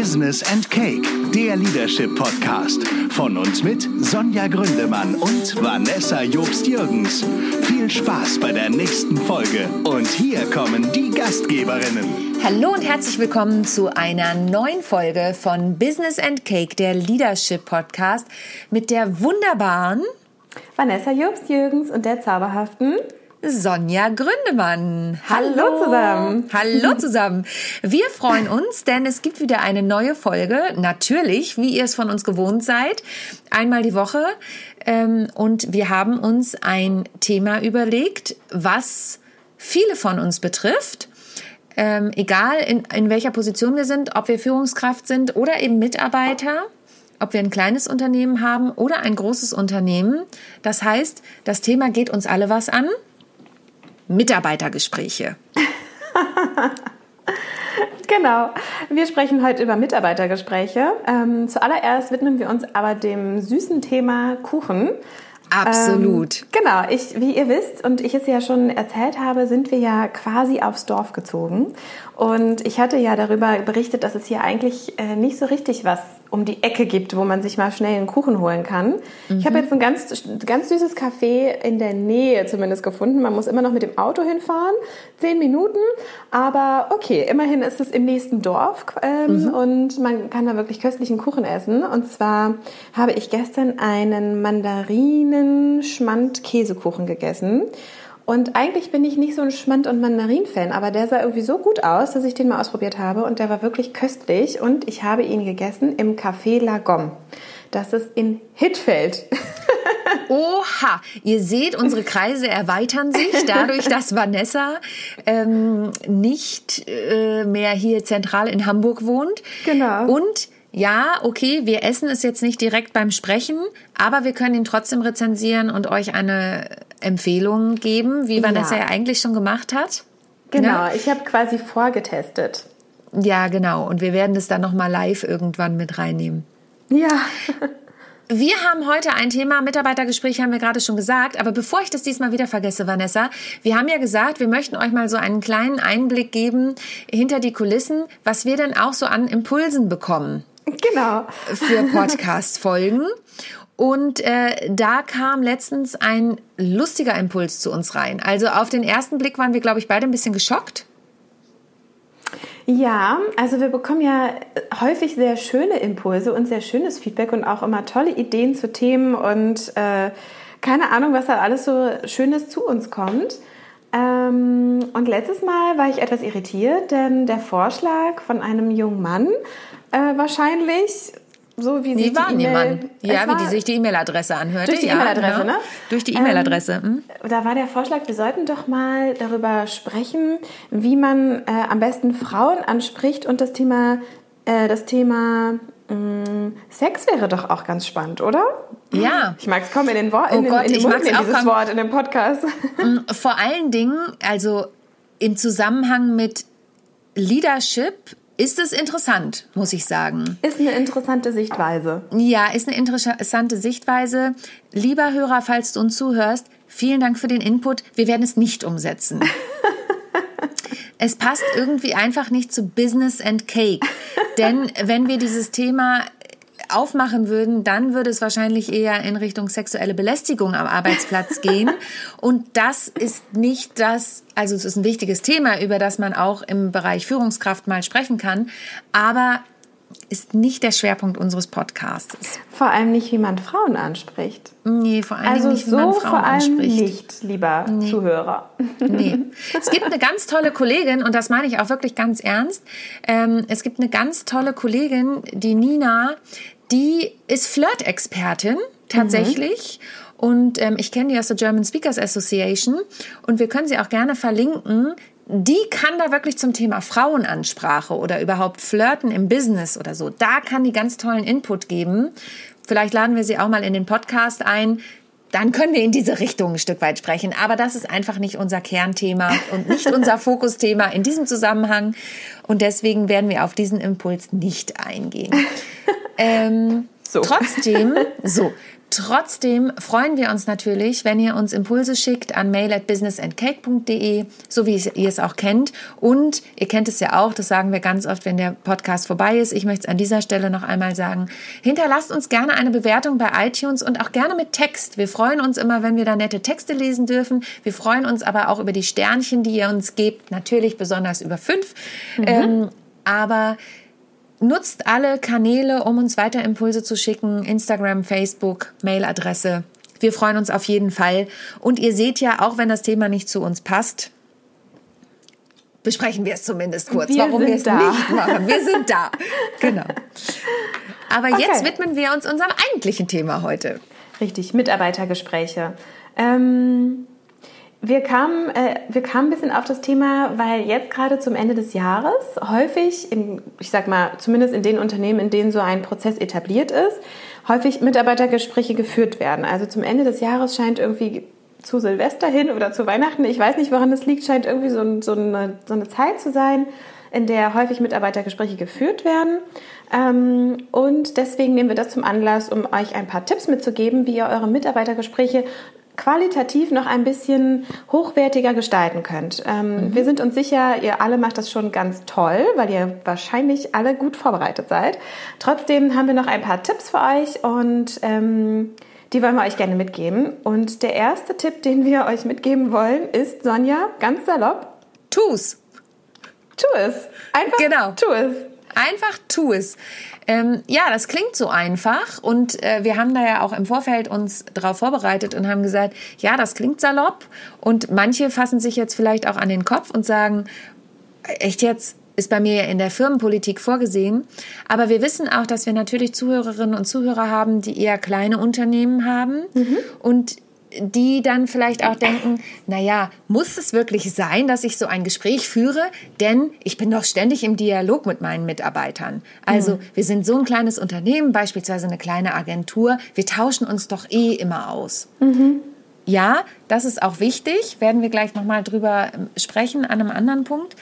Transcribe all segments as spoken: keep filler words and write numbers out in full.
Business and Cake, der Leadership Podcast. Von und mit Sonja Gründemann und Vanessa Jobst-Jürgens. Viel Spaß bei der nächsten Folge. Und hier kommen die Gastgeberinnen. Hallo und herzlich willkommen zu einer neuen Folge von Business and Cake, der Leadership Podcast mit der wunderbaren Vanessa Jobst-Jürgens und der zauberhaften Sonja Gründemann. Hallo zusammen. Hallo zusammen. Wir freuen uns, denn es gibt wieder eine neue Folge. Natürlich, wie ihr es von uns gewohnt seid, einmal die Woche. Und wir haben uns ein Thema überlegt, was viele von uns betrifft. Egal in, in welcher Position wir sind, ob wir Führungskraft sind oder eben Mitarbeiter, ob wir ein kleines Unternehmen haben oder ein großes Unternehmen. Das heißt, das Thema geht uns alle was an. Mitarbeitergespräche. Genau. Wir sprechen heute über Mitarbeitergespräche. Ähm, zuallererst widmen wir uns aber dem süßen Thema Kuchen. Absolut. Ähm, genau, ich, wie ihr wisst und ich es ja schon erzählt habe, sind wir ja quasi aufs Dorf gezogen. Und ich hatte ja darüber berichtet, dass es hier eigentlich äh, nicht so richtig was um die Ecke gibt, wo man sich mal schnell einen Kuchen holen kann. Mhm. Ich habe jetzt ein ganz, ganz süßes Café in der Nähe zumindest gefunden. Man muss immer noch mit dem Auto hinfahren, zehn Minuten. Aber okay, immerhin ist es im nächsten Dorf ähm, mhm. und man kann da wirklich köstlichen Kuchen essen. Und zwar habe ich gestern einen Mandarinen-Schmand-Käsekuchen gegessen. Und eigentlich bin ich nicht so ein Schmand- und Mandarin-Fan, aber der sah irgendwie so gut aus, dass ich den mal ausprobiert habe und der war wirklich köstlich und ich habe ihn gegessen im Café La Gomme. Das ist in Hittfeld. Oha, ihr seht, unsere Kreise erweitern sich dadurch, dass Vanessa ähm, nicht äh, mehr hier zentral in Hamburg wohnt. Genau. Und ja, okay, wir essen es jetzt nicht direkt beim Sprechen, aber wir können ihn trotzdem rezensieren und euch eine Empfehlung geben, wie Vanessa ja, ja eigentlich schon gemacht hat. Genau, ne? Ich habe quasi vorgetestet. Ja, genau. Und wir werden das dann nochmal live irgendwann mit reinnehmen. Ja. Wir haben heute ein Thema, Mitarbeitergespräche haben wir gerade schon gesagt, aber bevor ich das diesmal wieder vergesse, Vanessa, wir haben ja gesagt, wir möchten euch mal so einen kleinen Einblick geben hinter die Kulissen, was wir denn auch so an Impulsen bekommen. Genau. Für Podcast-Folgen. Und äh, da kam letztens ein lustiger Impuls zu uns rein. Also auf den ersten Blick waren wir, glaube ich, beide ein bisschen geschockt. Ja, also wir bekommen ja häufig sehr schöne Impulse und sehr schönes Feedback und auch immer tolle Ideen zu Themen und äh, keine Ahnung, was da alles so Schönes zu uns kommt. Ähm, und letztes Mal war ich etwas irritiert, denn der Vorschlag von einem jungen Mann äh, wahrscheinlich... So wie, wie sich war die E-Mail, Ja, wie die sich die E-Mail-Adresse anhörte. Durch die ja, E-Mail-Adresse, genau. ne? Durch die E-Mail-Adresse. Ähm, da war der Vorschlag, wir sollten doch mal darüber sprechen, wie man äh, am besten Frauen anspricht und das Thema, äh, das Thema mh, Sex wäre doch auch ganz spannend, oder? Ja. Ich mag es kaum in den Wort, in, oh den, Gott, in den ich Mund mag's nehmen, auch dieses kaum. Wort in dem Podcast. Vor allen Dingen, also im Zusammenhang mit Leadership ist es interessant, muss ich sagen. Ist eine interessante Sichtweise. Ja, ist eine interessante Sichtweise. Lieber Hörer, falls du uns zuhörst, vielen Dank für den Input. Wir werden es nicht umsetzen. Es passt irgendwie einfach nicht zu Business and Cake. Denn wenn wir dieses Thema aufmachen würden, dann würde es wahrscheinlich eher in Richtung sexuelle Belästigung am Arbeitsplatz gehen. Und das ist nicht das, also es ist ein wichtiges Thema, über das man auch im Bereich Führungskraft mal sprechen kann, aber ist nicht der Schwerpunkt unseres Podcasts. Vor allem nicht, wie man Frauen anspricht. Nee, vor allem also nicht, wie so man Frauen vor allem anspricht. nicht, lieber nee. Zuhörer. Nee. Es gibt eine ganz tolle Kollegin, und das meine ich auch wirklich ganz ernst, ähm, es gibt eine ganz tolle Kollegin, die Nina, die ist Flirt-Expertin, tatsächlich. Mhm. Und ähm, ich kenne die aus der German Speakers Association. Und wir können sie auch gerne verlinken. Die kann da wirklich zum Thema Frauenansprache oder überhaupt Flirten im Business oder so. Da kann die ganz tollen Input geben. Vielleicht laden wir sie auch mal in den Podcast ein. Dann können wir in diese Richtung ein Stück weit sprechen. Aber das ist einfach nicht unser Kernthema und nicht unser Fokusthema in diesem Zusammenhang. Und deswegen werden wir auf diesen Impuls nicht eingehen. ähm, so. Trotzdem, so, Trotzdem freuen wir uns natürlich, wenn ihr uns Impulse schickt an mail at business and cake punkt de, so wie ihr es auch kennt. Und ihr kennt es ja auch, das sagen wir ganz oft, wenn der Podcast vorbei ist. Ich möchte es an dieser Stelle noch einmal sagen. Hinterlasst uns gerne eine Bewertung bei iTunes und auch gerne mit Text. Wir freuen uns immer, wenn wir da nette Texte lesen dürfen. Wir freuen uns aber auch über die Sternchen, die ihr uns gebt. Natürlich besonders über fünf. Mhm. Ähm, aber nutzt alle Kanäle, um uns weiter Impulse zu schicken. Instagram, Facebook, Mailadresse. Wir freuen uns auf jeden Fall. Und ihr seht ja, auch wenn das Thema nicht zu uns passt, besprechen wir es zumindest kurz, wir warum wir es da. nicht machen. Wir sind da. Genau. Aber okay. Jetzt widmen wir uns unserem eigentlichen Thema heute. Richtig, Mitarbeitergespräche. Ähm... Wir kamen, äh, wir kamen ein bisschen auf das Thema, weil jetzt gerade zum Ende des Jahres häufig, in, ich sag mal, zumindest in den Unternehmen, in denen so ein Prozess etabliert ist, häufig Mitarbeitergespräche geführt werden. Also zum Ende des Jahres scheint irgendwie zu Silvester hin oder zu Weihnachten, ich weiß nicht, woran das liegt, scheint irgendwie so, so, eine, so eine Zeit zu sein, in der häufig Mitarbeitergespräche geführt werden. Ähm, und deswegen nehmen wir das zum Anlass, um euch ein paar Tipps mitzugeben, wie ihr eure Mitarbeitergespräche qualitativ noch ein bisschen hochwertiger gestalten könnt. Ähm, mhm. Wir sind uns sicher, ihr alle macht das schon ganz toll, weil ihr wahrscheinlich alle gut vorbereitet seid. Trotzdem haben wir noch ein paar Tipps für euch und ähm, die wollen wir euch gerne mitgeben. Und der erste Tipp, den wir euch mitgeben wollen, ist, Sonja, ganz salopp, tu's. Tu es. Einfach genau. tu es. Einfach tu es. Ähm, ja, das klingt so einfach und äh, wir haben da ja auch im Vorfeld uns darauf vorbereitet und haben gesagt, ja, das klingt salopp und manche fassen sich jetzt vielleicht auch an den Kopf und sagen, echt jetzt, ist bei mir ja in der Firmenpolitik vorgesehen, aber wir wissen auch, dass wir natürlich Zuhörerinnen und Zuhörer haben, die eher kleine Unternehmen haben mhm. und die dann vielleicht auch denken, naja, muss es wirklich sein, dass ich so ein Gespräch führe? Denn ich bin doch ständig im Dialog mit meinen Mitarbeitern. Also mhm. wir sind so ein kleines Unternehmen, beispielsweise eine kleine Agentur, wir tauschen uns doch eh immer aus. Mhm. Ja, das ist auch wichtig, werden wir gleich nochmal drüber sprechen an einem anderen Punkt.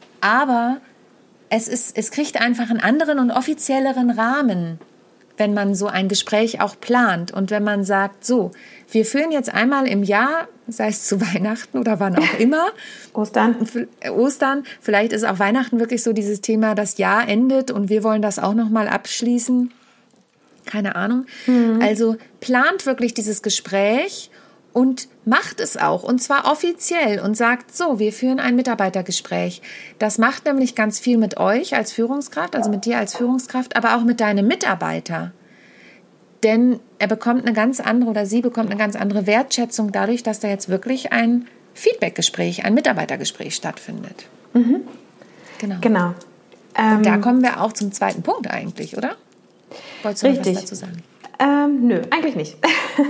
Aber es ist, es kriegt einfach einen anderen und offizielleren Rahmen, wenn man so ein Gespräch auch plant und wenn man sagt, so, wir führen jetzt einmal im Jahr, sei es zu Weihnachten oder wann auch immer. Ostern. Ostern. Vielleicht ist auch Weihnachten wirklich so dieses Thema, das Jahr endet und wir wollen das auch nochmal abschließen. Keine Ahnung. Mhm. Also plant wirklich dieses Gespräch und macht es auch, und zwar offiziell und sagt, so, wir führen ein Mitarbeitergespräch. Das macht nämlich ganz viel mit euch als Führungskraft, also mit dir als Führungskraft, aber auch mit deinem Mitarbeiter. Denn er bekommt eine ganz andere oder sie bekommt eine ganz andere Wertschätzung dadurch, dass da jetzt wirklich ein Feedbackgespräch, ein Mitarbeitergespräch stattfindet. Mhm. Genau. Genau. Und ähm, da kommen wir auch zum zweiten Punkt eigentlich, oder? Wolltest du noch was dazu sagen? Ähm, nö, eigentlich nicht.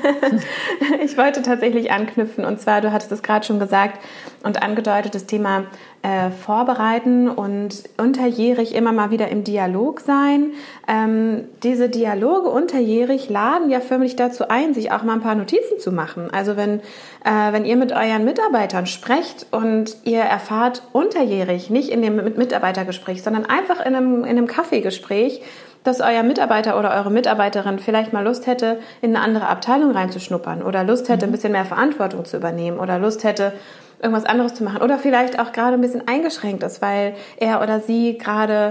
Ich wollte tatsächlich anknüpfen und zwar, du hattest es gerade schon gesagt und angedeutet, das Thema äh, Vorbereiten und unterjährig immer mal wieder im Dialog sein. Ähm, diese Dialoge unterjährig laden ja förmlich dazu ein, sich auch mal ein paar Notizen zu machen. Also wenn, äh, wenn ihr mit euren Mitarbeitern sprecht und ihr erfahrt unterjährig, nicht in dem Mitarbeitergespräch, sondern einfach in einem, in einem Kaffeegespräch, dass euer Mitarbeiter oder eure Mitarbeiterin vielleicht mal Lust hätte, in eine andere Abteilung reinzuschnuppern oder Lust hätte, ein bisschen mehr Verantwortung zu übernehmen oder Lust hätte, irgendwas anderes zu machen oder vielleicht auch gerade ein bisschen eingeschränkt ist, weil er oder sie gerade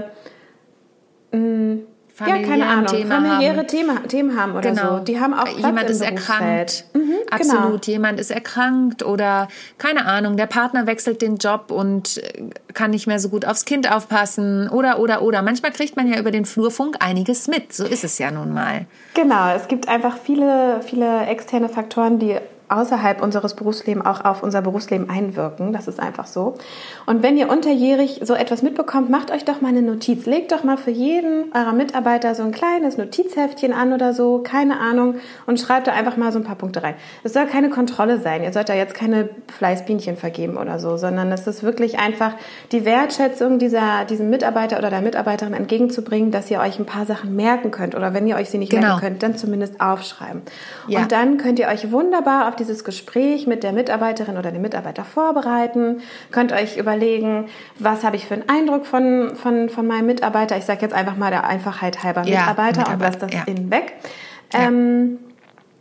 mh, ja, keine Ahnung, Thema familiäre haben. Thema, Themen haben oder genau. so. Die haben auch Platz jemand im ist erkrankt. Mhm, Absolut, genau. Jemand ist erkrankt oder keine Ahnung, der Partner wechselt den Job und kann nicht mehr so gut aufs Kind aufpassen oder, oder, oder. Manchmal kriegt man ja über den Flurfunk einiges mit. So ist es ja nun mal. Genau, es gibt einfach viele, viele externe Faktoren, die außerhalb unseres Berufslebens auch auf unser Berufsleben einwirken. Das ist einfach so. Und wenn ihr unterjährig so etwas mitbekommt, macht euch doch mal eine Notiz. Legt doch mal für jeden eurer Mitarbeiter so ein kleines Notizheftchen an oder so, keine Ahnung, und schreibt da einfach mal so ein paar Punkte rein. Es soll keine Kontrolle sein. Ihr sollt da jetzt keine Fleißbienchen vergeben oder so, sondern es ist wirklich einfach die Wertschätzung dieser, diesem Mitarbeiter oder der Mitarbeiterin entgegenzubringen, dass ihr euch ein paar Sachen merken könnt oder wenn ihr euch sie nicht genau. merken könnt, dann zumindest aufschreiben. Ja. Und dann könnt ihr euch wunderbar auf dieses Gespräch mit der Mitarbeiterin oder dem Mitarbeiter vorbereiten, könnt euch überlegen, was habe ich für einen Eindruck von, von, von meinem Mitarbeiter. Ich sage jetzt einfach mal der Einfachheit halber ja, Mitarbeiter Mitarbeiter und lasse das ja. innen weg. Ja. Ähm,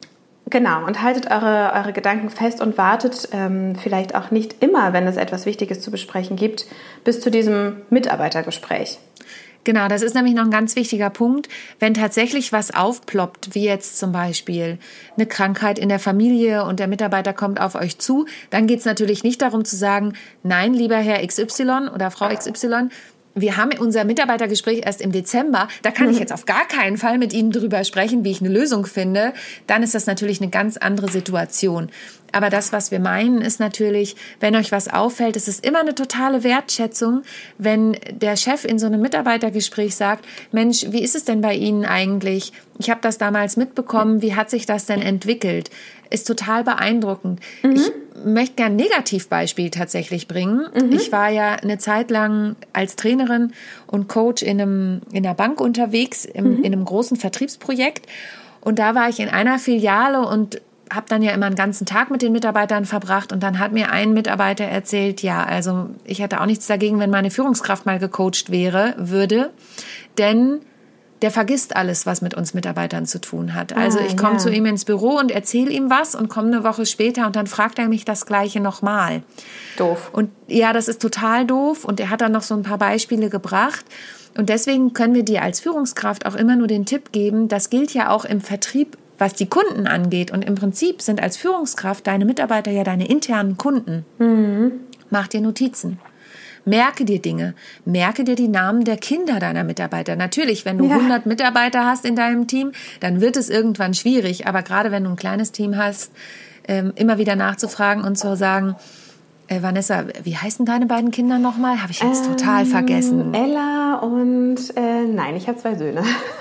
Genau, und haltet eure, eure Gedanken fest und wartet ähm, vielleicht auch nicht immer, wenn es etwas Wichtiges zu besprechen gibt, bis zu diesem Mitarbeitergespräch. Genau, das ist nämlich noch ein ganz wichtiger Punkt. Wenn tatsächlich was aufploppt, wie jetzt zum Beispiel eine Krankheit in der Familie und der Mitarbeiter kommt auf euch zu, dann geht es natürlich nicht darum zu sagen, nein, lieber Herr X Y oder Frau X Y, wir haben unser Mitarbeitergespräch erst im Dezember, da kann ich jetzt auf gar keinen Fall mit Ihnen drüber sprechen, wie ich eine Lösung finde. Dann ist das natürlich eine ganz andere Situation. Aber das, was wir meinen, ist natürlich, wenn euch was auffällt, es ist immer eine totale Wertschätzung, wenn der Chef in so einem Mitarbeitergespräch sagt, Mensch, wie ist es denn bei Ihnen eigentlich? Ich habe das damals mitbekommen, wie hat sich das denn entwickelt? Ist total beeindruckend. Mhm. Ich möchte gern ein Negativbeispiel tatsächlich bringen. Mhm. Ich war ja eine Zeit lang als Trainerin und Coach in, einem, in einer Bank unterwegs, im, mhm. in einem großen Vertriebsprojekt. Und da war ich in einer Filiale und habe dann ja immer einen ganzen Tag mit den Mitarbeitern verbracht. Und dann hat mir ein Mitarbeiter erzählt, ja, also ich hätte auch nichts dagegen, wenn meine Führungskraft mal gecoacht wäre, würde. Denn der vergisst alles, was mit uns Mitarbeitern zu tun hat. Also ich komme ah, ja. zu ihm ins Büro und erzähle ihm was und komme eine Woche später und dann fragt er mich das Gleiche nochmal. Doof. Und ja, das ist total doof und er hat dann noch so ein paar Beispiele gebracht. Und deswegen können wir dir als Führungskraft auch immer nur den Tipp geben, das gilt ja auch im Vertrieb, was die Kunden angeht. Und im Prinzip sind als Führungskraft deine Mitarbeiter ja deine internen Kunden. Mhm. Mach dir Notizen. Merke dir Dinge, merke dir die Namen der Kinder deiner Mitarbeiter. Natürlich, wenn du ja. hundert Mitarbeiter hast in deinem Team, dann wird es irgendwann schwierig. Aber gerade wenn du ein kleines Team hast, ähm, immer wieder nachzufragen und zu sagen, äh, Vanessa, wie heißen deine beiden Kinder nochmal? Habe ich jetzt ähm, total vergessen. Ella und, äh, nein, ich habe zwei Söhne.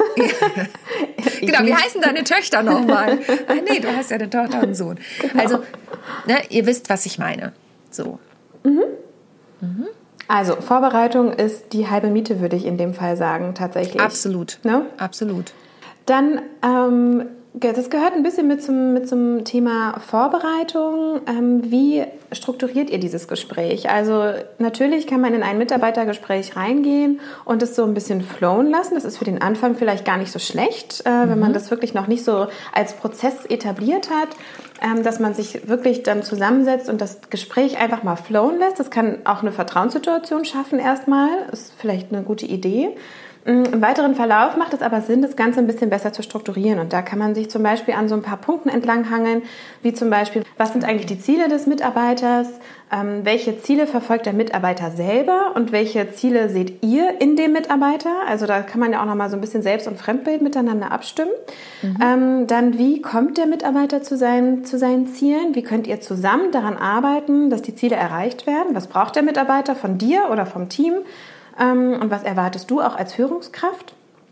Genau, wie heißen deine Töchter nochmal? Ah, nee, du hast ja eine Tochter und einen Sohn. Genau. Also, ne, ihr wisst, was ich meine. So. Mhm. Mhm. Also Vorbereitung ist die halbe Miete, würde ich in dem Fall sagen, tatsächlich. Absolut, ne? Absolut. Dann, ähm, das gehört ein bisschen mit zum, mit zum Thema Vorbereitung. Ähm, wie strukturiert ihr dieses Gespräch? Also natürlich kann man in ein Mitarbeitergespräch reingehen und es so ein bisschen flowen lassen. Das ist für den Anfang vielleicht gar nicht so schlecht, äh, mhm. wenn man das wirklich noch nicht so als Prozess etabliert hat. Ähm, dass man sich wirklich dann zusammensetzt und das Gespräch einfach mal flowen lässt. Das kann auch eine Vertrauenssituation schaffen erstmal. Ist vielleicht eine gute Idee. Im weiteren Verlauf macht es aber Sinn, das Ganze ein bisschen besser zu strukturieren. Und da kann man sich zum Beispiel an so ein paar Punkten entlanghangeln, wie zum Beispiel, was sind eigentlich die Ziele des Mitarbeiters? Ähm, welche Ziele verfolgt der Mitarbeiter selber und welche Ziele seht ihr in dem Mitarbeiter? Also da kann man ja auch nochmal so ein bisschen Selbst- und Fremdbild miteinander abstimmen. Mhm. Ähm, dann, wie kommt der Mitarbeiter zu seinen, zu seinen Zielen? Wie könnt ihr zusammen daran arbeiten, dass die Ziele erreicht werden? Was braucht der Mitarbeiter von dir oder vom Team? Und was erwartest du auch als Führungskraft?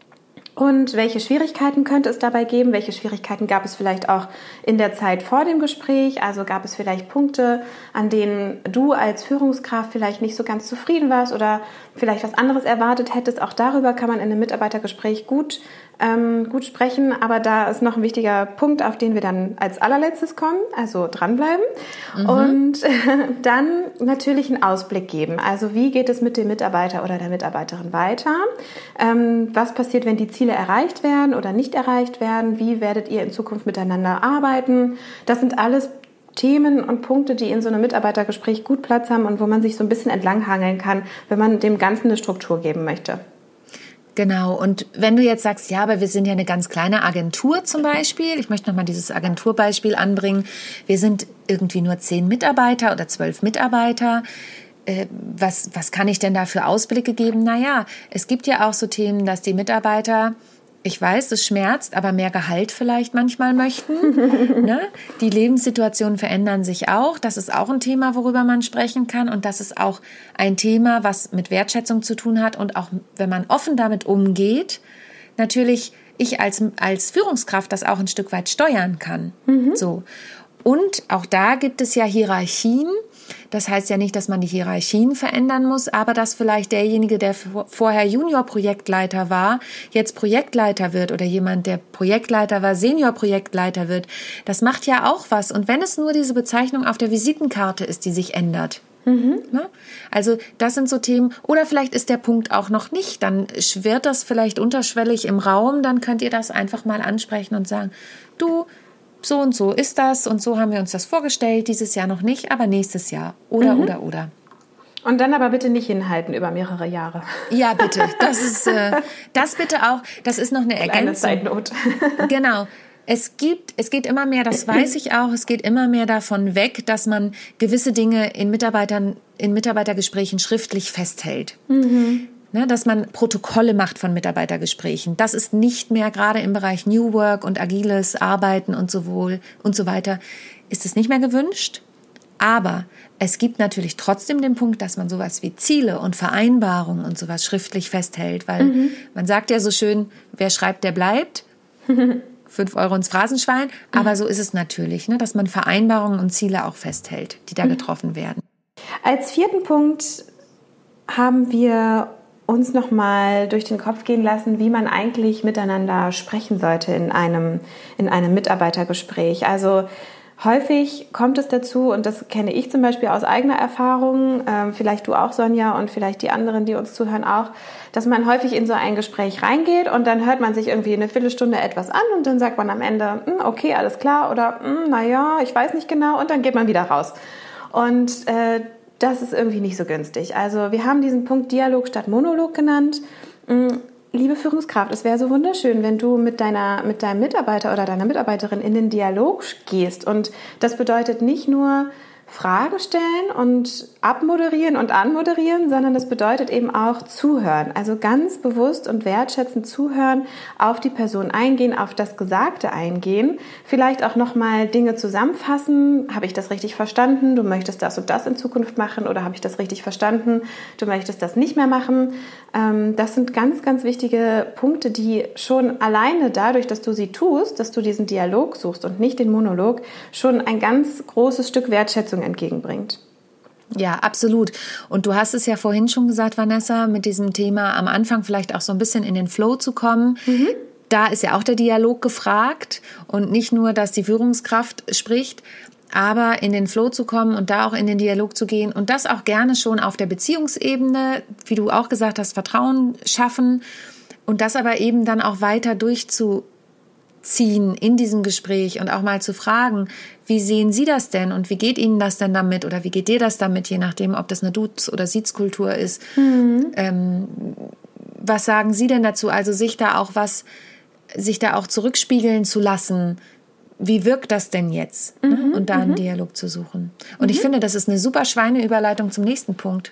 Und welche Schwierigkeiten könnte es dabei geben? Welche Schwierigkeiten gab es vielleicht auch in der Zeit vor dem Gespräch? Also gab es vielleicht Punkte, an denen du als Führungskraft vielleicht nicht so ganz zufrieden warst oder vielleicht was anderes erwartet hättest? Auch darüber kann man in einem Mitarbeitergespräch gut, ähm, gut sprechen. Aber da ist noch ein wichtiger Punkt, auf den wir dann als allerletztes kommen. Also dranbleiben. Mhm. Und äh, dann natürlich einen Ausblick geben. Also wie geht es mit dem Mitarbeiter oder der Mitarbeiterin weiter? Ähm, was passiert, wenn die Ziele erreicht werden oder nicht erreicht werden? Wie werdet ihr in Zukunft miteinander arbeiten? Das sind alles Themen und Punkte, die in so einem Mitarbeitergespräch gut Platz haben und wo man sich so ein bisschen entlanghangeln kann, wenn man dem Ganzen eine Struktur geben möchte. Genau, und wenn du jetzt sagst, ja, aber wir sind ja eine ganz kleine Agentur zum Beispiel, ich möchte nochmal dieses Agenturbeispiel anbringen, wir sind irgendwie nur zehn Mitarbeiter oder zwölf Mitarbeiter, äh, was, was kann ich denn da für Ausblicke geben? Naja, es gibt ja auch so Themen, dass die Mitarbeiter, ich weiß, es schmerzt, aber mehr Gehalt vielleicht manchmal möchten. Ne? Die Lebenssituationen verändern sich auch. Das ist auch ein Thema, worüber man sprechen kann. Und das ist auch ein Thema, was mit Wertschätzung zu tun hat. Und auch wenn man offen damit umgeht, natürlich ich als, als Führungskraft das auch ein Stück weit steuern kann. Mhm. So. Und auch da gibt es ja Hierarchien. Das heißt ja nicht, dass man die Hierarchien verändern muss, aber dass vielleicht derjenige, der vorher Junior-Projektleiter war, jetzt Projektleiter wird oder jemand, der Projektleiter war, Senior-Projektleiter wird. Das macht ja auch was. Und wenn es nur diese Bezeichnung auf der Visitenkarte ist, die sich ändert. Mhm. Ne? Also das sind so Themen. Oder vielleicht ist der Punkt auch noch nicht. Dann schwirrt das vielleicht unterschwellig im Raum. Dann könnt ihr das einfach mal ansprechen und sagen, du, so und so ist das und so haben wir uns das vorgestellt, dieses Jahr noch nicht, aber nächstes Jahr oder, mhm. oder, oder. Und dann aber bitte nicht hinhalten über mehrere Jahre. Ja, bitte. Das ist, äh, das bitte auch, das ist noch eine Ergänzung. Kleine Zeitnot. Genau. Es gibt, es geht immer mehr, das weiß ich auch, es geht immer mehr davon weg, dass man gewisse Dinge in Mitarbeitern, in Mitarbeitergesprächen schriftlich festhält. Mhm. Ne, dass man Protokolle macht von Mitarbeitergesprächen. Das ist nicht mehr, gerade im Bereich New Work und agiles Arbeiten und so wohl und so weiter, ist es nicht mehr gewünscht. Aber es gibt natürlich trotzdem den Punkt, dass man sowas wie Ziele und Vereinbarungen und sowas schriftlich festhält, weil mhm. man sagt ja so schön, wer schreibt, der bleibt. Fünf Euro ins Phrasenschwein. Aber mhm. so ist es natürlich, ne, dass man Vereinbarungen und Ziele auch festhält, die da mhm. getroffen werden. Als vierten Punkt haben wir uns nochmal durch den Kopf gehen lassen, wie man eigentlich miteinander sprechen sollte in einem, in einem Mitarbeitergespräch. Also häufig kommt es dazu, und das kenne ich zum Beispiel aus eigener Erfahrung, äh, vielleicht du auch, Sonja, und vielleicht die anderen, die uns zuhören, auch, dass man häufig in so ein Gespräch reingeht und dann hört man sich irgendwie eine Viertelstunde etwas an und dann sagt man am Ende, okay, alles klar, oder naja, ich weiß nicht genau, und dann geht man wieder raus. Und äh, das ist irgendwie nicht so günstig. Also wir haben diesen Punkt Dialog statt Monolog genannt. Liebe Führungskraft, es wäre so wunderschön, wenn du mit deiner, mit deinem Mitarbeiter oder deiner Mitarbeiterin in den Dialog gehst. Und das bedeutet nicht nur Fragen stellen und abmoderieren und anmoderieren, sondern das bedeutet eben auch zuhören. Also ganz bewusst und wertschätzend zuhören, auf die Person eingehen, auf das Gesagte eingehen. Vielleicht auch nochmal Dinge zusammenfassen. Habe ich das richtig verstanden? Du möchtest das und das in Zukunft machen, oder habe ich das richtig verstanden? Du möchtest das nicht mehr machen. Das sind ganz, ganz wichtige Punkte, die schon alleine dadurch, dass du sie tust, dass du diesen Dialog suchst und nicht den Monolog, schon ein ganz großes Stück Wertschätzung entgegenbringt. Ja, absolut. Und du hast es ja vorhin schon gesagt, Vanessa, mit diesem Thema am Anfang vielleicht auch so ein bisschen in den Flow zu kommen. Mhm. Da ist ja auch der Dialog gefragt und nicht nur, dass die Führungskraft spricht, aber in den Flow zu kommen und da auch in den Dialog zu gehen und das auch gerne schon auf der Beziehungsebene, wie du auch gesagt hast, Vertrauen schaffen und das aber eben dann auch weiter durchzuziehen in diesem Gespräch und auch mal zu fragen, wie sehen Sie das denn und wie geht Ihnen das denn damit oder wie geht dir das damit, je nachdem, ob das eine Duz- oder Siezkultur ist. Mhm. Ähm, was sagen Sie denn dazu? Also sich da auch was, sich da auch zurückspiegeln zu lassen. Wie wirkt das denn jetzt? Mhm, ne? Und da einen mhm. Dialog zu suchen. Und mhm. ich finde, das ist eine super Schweineüberleitung zum nächsten Punkt.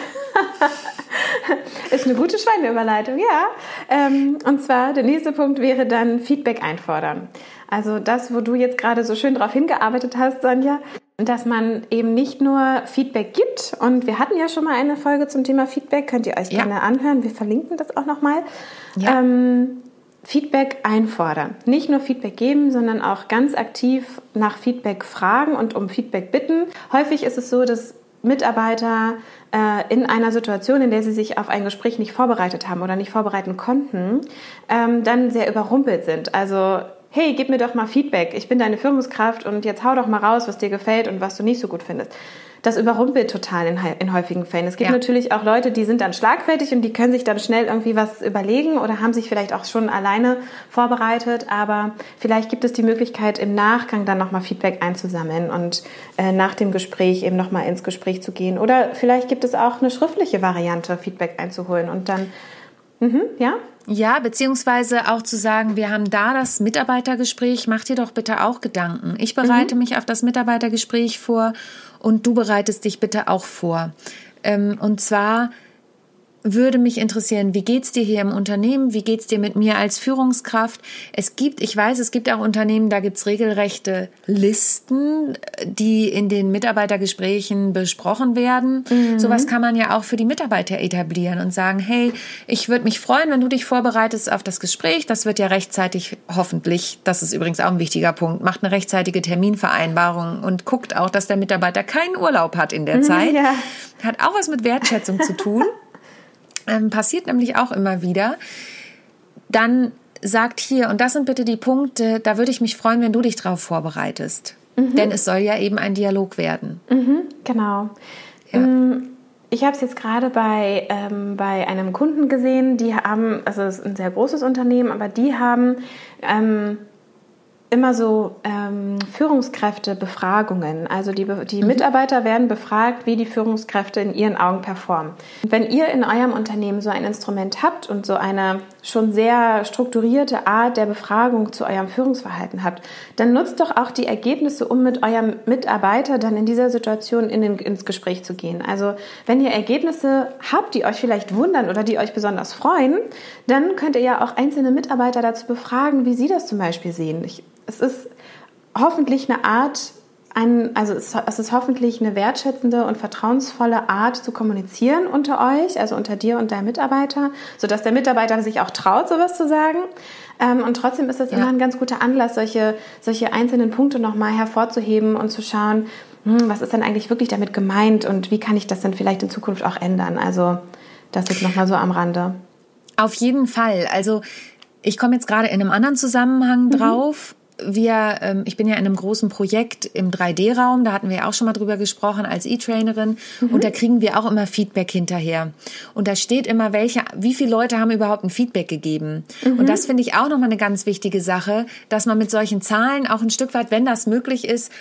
Ist eine gute Schweineüberleitung, ja. Ähm, und zwar, der nächste Punkt wäre dann Feedback einfordern. Also das, wo du jetzt gerade so schön drauf hingearbeitet hast, Sonja, dass man eben nicht nur Feedback gibt. Und wir hatten ja schon mal eine Folge zum Thema Feedback, könnt ihr euch ja. gerne anhören. Wir verlinken das auch nochmal. Ja. Ähm, Feedback einfordern. Nicht nur Feedback geben, sondern auch ganz aktiv nach Feedback fragen und um Feedback bitten. Häufig ist es so, dass Mitarbeiter äh, in einer Situation, in der sie sich auf ein Gespräch nicht vorbereitet haben oder nicht vorbereiten konnten, ähm, dann sehr überrumpelt sind. Also, hey, gib mir doch mal Feedback. Ich bin deine Führungskraft und jetzt hau doch mal raus, was dir gefällt und was du nicht so gut findest. Das überrumpelt total in, in häufigen Fällen. Es gibt ja. natürlich auch Leute, die sind dann schlagfertig und die können sich dann schnell irgendwie was überlegen oder haben sich vielleicht auch schon alleine vorbereitet. Aber vielleicht gibt es die Möglichkeit, im Nachgang dann nochmal Feedback einzusammeln und äh, nach dem Gespräch eben nochmal ins Gespräch zu gehen. Oder vielleicht gibt es auch eine schriftliche Variante, Feedback einzuholen und dann, mhm, ja? Ja, beziehungsweise auch zu sagen, wir haben da das Mitarbeitergespräch, mach dir doch bitte auch Gedanken. Ich bereite mhm. mich auf das Mitarbeitergespräch vor und du bereitest dich bitte auch vor. Ähm, und zwar würde mich interessieren, wie geht's dir hier im Unternehmen? Wie geht's dir mit mir als Führungskraft? Es gibt, ich weiß, es gibt auch Unternehmen, da gibt's regelrechte Listen, die in den Mitarbeitergesprächen besprochen werden. Mhm. Sowas kann man ja auch für die Mitarbeiter etablieren und sagen, hey, ich würde mich freuen, wenn du dich vorbereitest auf das Gespräch. Das wird ja rechtzeitig, hoffentlich, das ist übrigens auch ein wichtiger Punkt, macht eine rechtzeitige Terminvereinbarung und guckt auch, dass der Mitarbeiter keinen Urlaub hat in der mhm, Zeit. Ja. Hat auch was mit Wertschätzung zu tun. Ähm, passiert nämlich auch immer wieder, dann sagt hier, und das sind bitte die Punkte, da würde ich mich freuen, wenn du dich drauf vorbereitest. Mhm. Denn es soll ja eben ein Dialog werden. Mhm, genau. Ja. Ich habe es jetzt gerade bei, ähm, bei einem Kunden gesehen, die haben, also es ist ein sehr großes Unternehmen, aber die haben ähm, immer so ähm, Führungskräftebefragungen. Also die, die mhm. Mitarbeiter werden befragt, wie die Führungskräfte in ihren Augen performen. Wenn ihr in eurem Unternehmen so ein Instrument habt und so eine schon sehr strukturierte Art der Befragung zu eurem Führungsverhalten habt, dann nutzt doch auch die Ergebnisse, um mit eurem Mitarbeiter dann in dieser Situation in den, ins Gespräch zu gehen. Also wenn ihr Ergebnisse habt, die euch vielleicht wundern oder die euch besonders freuen, dann könnt ihr ja auch einzelne Mitarbeiter dazu befragen, wie sie das zum Beispiel sehen. Ich, es ist hoffentlich eine Art, ein, also es, es ist hoffentlich eine wertschätzende und vertrauensvolle Art zu kommunizieren unter euch, also unter dir und deinem Mitarbeiter, sodass der Mitarbeiter sich auch traut, sowas zu sagen. Ähm, und trotzdem ist das ja. immer ein ganz guter Anlass, solche, solche einzelnen Punkte nochmal hervorzuheben und zu schauen, hm, was ist denn eigentlich wirklich damit gemeint und wie kann ich das dann vielleicht in Zukunft auch ändern. Also das jetzt nochmal so am Rande. Auf jeden Fall. Also ich komme jetzt gerade in einem anderen Zusammenhang drauf. Mhm. Wir, ähm, ich bin ja in einem großen Projekt im drei D Raum, da hatten wir ja auch schon mal drüber gesprochen als E-Trainerin mhm. und da kriegen wir auch immer Feedback hinterher. Und da steht immer, welche, wie viele Leute haben überhaupt ein Feedback gegeben. Mhm. Und das finde ich auch nochmal eine ganz wichtige Sache, dass man mit solchen Zahlen auch ein Stück weit, wenn das möglich ist,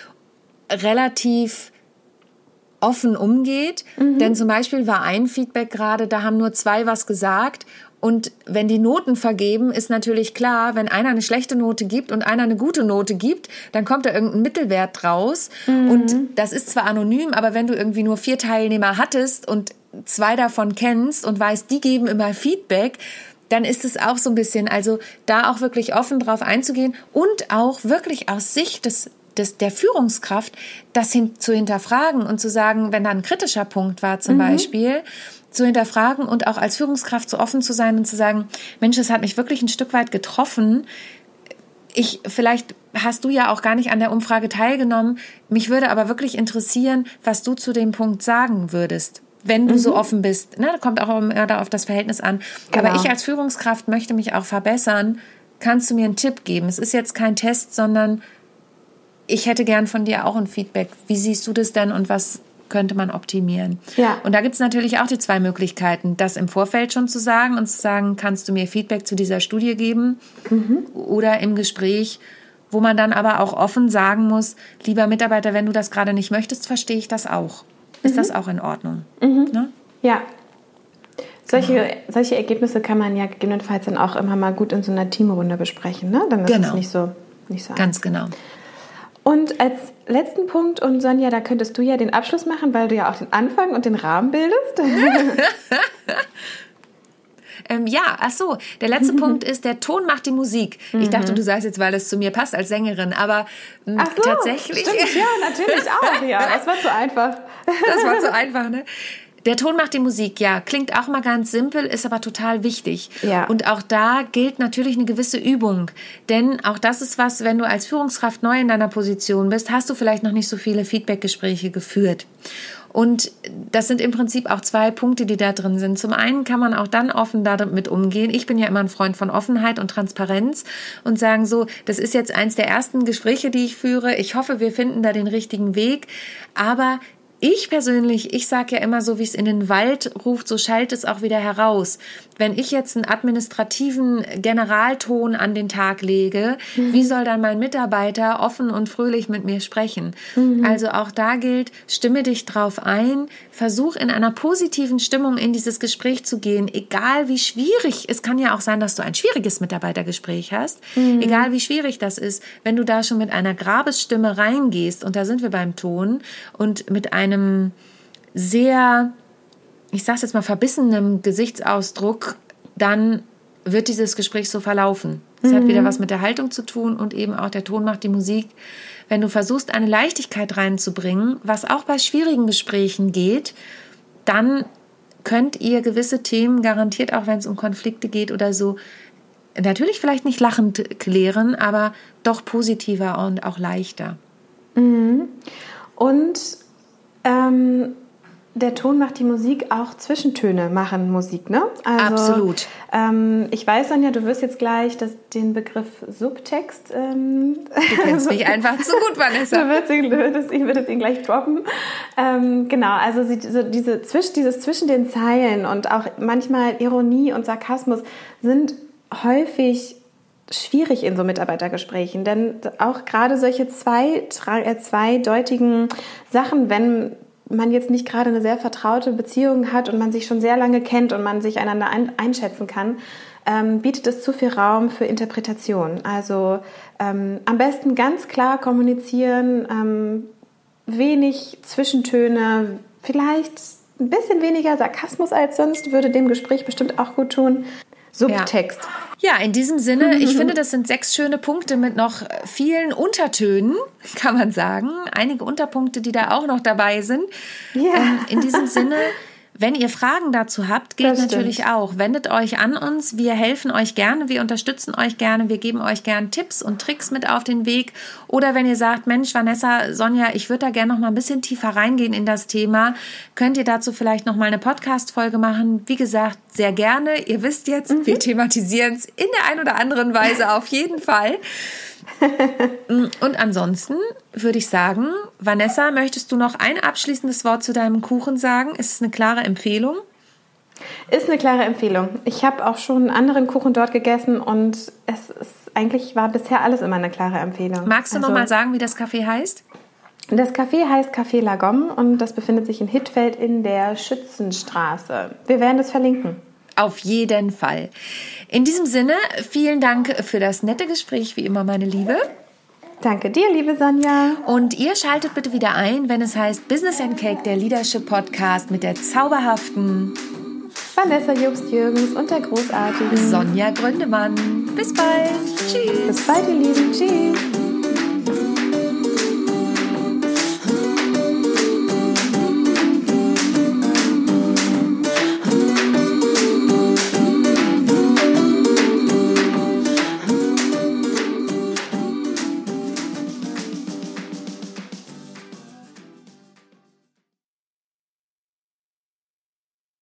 relativ offen umgeht. Mhm. Denn zum Beispiel war ein Feedback gerade, da haben nur zwei was gesagt. Und wenn die Noten vergeben, ist natürlich klar, wenn einer eine schlechte Note gibt und einer eine gute Note gibt, dann kommt da irgendein Mittelwert draus. Mhm. Und das ist zwar anonym, aber wenn du irgendwie nur vier Teilnehmer hattest und zwei davon kennst und weißt, die geben immer Feedback, dann ist es auch so ein bisschen, also da auch wirklich offen drauf einzugehen und auch wirklich aus Sicht des Des, der Führungskraft, das hin, zu hinterfragen und zu sagen, wenn da ein kritischer Punkt war zum mhm. Beispiel, zu hinterfragen und auch als Führungskraft so offen zu sein und zu sagen, Mensch, das hat mich wirklich ein Stück weit getroffen. Ich, vielleicht hast du ja auch gar nicht an der Umfrage teilgenommen. Mich würde aber wirklich interessieren, was du zu dem Punkt sagen würdest, wenn du mhm. so offen bist. Ne, kommt auch immer auf das Verhältnis an. Genau. Aber ich als Führungskraft möchte mich auch verbessern. Kannst du mir einen Tipp geben? Es ist jetzt kein Test, sondern ich hätte gern von dir auch ein Feedback. Wie siehst du das denn und was könnte man optimieren? Ja. Und da gibt es natürlich auch die zwei Möglichkeiten, das im Vorfeld schon zu sagen und zu sagen, kannst du mir Feedback zu dieser Studie geben? Mhm. Oder im Gespräch, wo man dann aber auch offen sagen muss, lieber Mitarbeiter, wenn du das gerade nicht möchtest, verstehe ich das auch. Ist mhm. das auch in Ordnung? Mhm. Ne? Ja. Solche, genau. solche Ergebnisse kann man ja gegebenenfalls dann auch immer mal gut in so einer Teamrunde besprechen. Ne? Dann ist genau. es nicht so, nicht so Ganz genau. Und als letzten Punkt, und Sonja, da könntest du ja den Abschluss machen, weil du ja auch den Anfang und den Rahmen bildest. ähm, ja, ach so, der letzte Punkt ist, der Ton macht die Musik. Ich mhm. dachte, du sagst jetzt, weil es zu mir passt als Sängerin, aber ach so, tatsächlich. Stimmt, ja, natürlich auch, ja. Das war zu einfach. Das war zu einfach, ne? Der Ton macht die Musik, ja. Klingt auch mal ganz simpel, ist aber total wichtig. Ja. Und auch da gilt natürlich eine gewisse Übung. Denn auch das ist was, wenn du als Führungskraft neu in deiner Position bist, hast du vielleicht noch nicht so viele Feedbackgespräche geführt. Und das sind im Prinzip auch zwei Punkte, die da drin sind. Zum einen kann man auch dann offen damit umgehen. Ich bin ja immer ein Freund von Offenheit und Transparenz und sagen so, das ist jetzt eins der ersten Gespräche, die ich führe. Ich hoffe, wir finden da den richtigen Weg. Aber ich persönlich, ich sage ja immer so, wie es in den Wald ruft, so schallt es auch wieder heraus. Wenn ich jetzt einen administrativen Generalton an den Tag lege, mhm. wie soll dann mein Mitarbeiter offen und fröhlich mit mir sprechen? Mhm. Also auch da gilt, stimme dich drauf ein, versuch in einer positiven Stimmung in dieses Gespräch zu gehen, egal wie schwierig, es kann ja auch sein, dass du ein schwieriges Mitarbeitergespräch hast, mhm. egal wie schwierig das ist, wenn du da schon mit einer Grabesstimme reingehst, und da sind wir beim Ton, und mit einem einem sehr, ich sag's jetzt mal, verbissenen Gesichtsausdruck, dann wird dieses Gespräch so verlaufen. Es mhm. hat wieder was mit der Haltung zu tun und eben auch der Ton macht die Musik. Wenn du versuchst, eine Leichtigkeit reinzubringen, was auch bei schwierigen Gesprächen geht, dann könnt ihr gewisse Themen garantiert, auch wenn es um Konflikte geht oder so, natürlich vielleicht nicht lachend klären, aber doch positiver und auch leichter. Mhm. Und Ähm, der Ton macht die Musik, auch Zwischentöne machen Musik, ne? Also, absolut. Ähm, ich weiß, Sonja, du wirst jetzt gleich das, den Begriff Subtext... Ähm, du kennst mich einfach zu gut, Vanessa. Du würdest ihn, würdest, ich würde es ihn gleich droppen. Ähm, genau, also sie, so diese, zwisch, dieses zwischen den Zeilen und auch manchmal Ironie und Sarkasmus sind häufig schwierig in so Mitarbeitergesprächen, denn auch gerade solche zwei, äh, zweideutigen Sachen, wenn man jetzt nicht gerade eine sehr vertraute Beziehung hat und man sich schon sehr lange kennt und man sich einander ein, einschätzen kann, ähm, bietet es zu viel Raum für Interpretation. Also ähm, am besten ganz klar kommunizieren, ähm, wenig Zwischentöne, vielleicht ein bisschen weniger Sarkasmus als sonst, würde dem Gespräch bestimmt auch gut tun. Subtext. Ja. ja, in diesem Sinne, ich finde, das sind sechs schöne Punkte mit noch vielen Untertönen, kann man sagen. Einige Unterpunkte, die da auch noch dabei sind. Ja. Ähm, in diesem Sinne, wenn ihr Fragen dazu habt, gilt natürlich auch. Wendet euch an uns. Wir helfen euch gerne. Wir unterstützen euch gerne. Wir geben euch gerne Tipps und Tricks mit auf den Weg. Oder wenn ihr sagt, Mensch, Vanessa, Sonja, ich würde da gerne noch mal ein bisschen tiefer reingehen in das Thema, könnt ihr dazu vielleicht noch mal eine Podcast-Folge machen. Wie gesagt, sehr gerne. Ihr wisst jetzt, mhm. wir thematisieren es in der einen oder anderen Weise auf jeden Fall. Und ansonsten würde ich sagen, Vanessa, möchtest du noch ein abschließendes Wort zu deinem Kuchen sagen? Ist es eine klare Empfehlung? Ist eine klare Empfehlung. Ich habe auch schon einen anderen Kuchen dort gegessen und es ist, eigentlich war bisher alles immer eine klare Empfehlung. Magst du also, noch mal sagen, wie das Café heißt? Das Café heißt Café La Gomme und das befindet sich in Hittfeld in der Schützenstraße. Wir werden das verlinken. Auf jeden Fall. In diesem Sinne, vielen Dank für das nette Gespräch, wie immer, meine Liebe. Danke dir, liebe Sonja. Und ihr schaltet bitte wieder ein, wenn es heißt Business and Cake, der Leadership Podcast mit der zauberhaften Vanessa Jobst-Jürgens und der großartigen Sonja Gründemann. Bis bald. Tschüss. Bis bald, ihr Lieben. Tschüss.